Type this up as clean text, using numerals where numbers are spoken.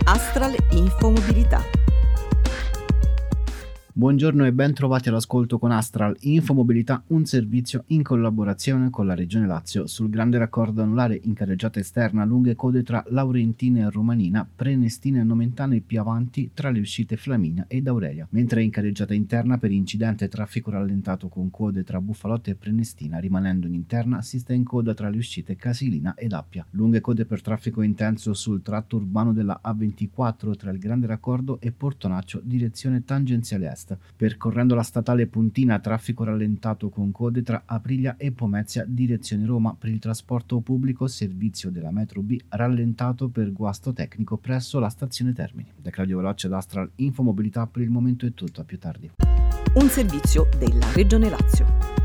Astral Infomobilità. Buongiorno e ben trovati all'ascolto con Astral Infomobilità, un servizio in collaborazione con la Regione Lazio sul grande raccordo anulare in carreggiata esterna, lunghe code tra Laurentina e Romanina, Prenestina e Nomentana e più avanti tra le uscite Flaminia ed Aurelia, mentre in carreggiata interna per incidente traffico rallentato con code tra Buffalotte e Prenestina, rimanendo in interna si sta in coda tra le uscite Casilina ed Appia. Lunghe code per traffico intenso sul tratto urbano della A24 tra il grande raccordo e Portonaccio direzione tangenziale est. Percorrendo la statale Puntina, traffico rallentato con code tra Aprilia e Pomezia direzione Roma. Per il trasporto pubblico, servizio della metro B rallentato per guasto tecnico presso la stazione Termini. Da Claudio Veloce d'Astral Infomobilità per il momento è tutto, a più tardi. Un servizio della Regione Lazio.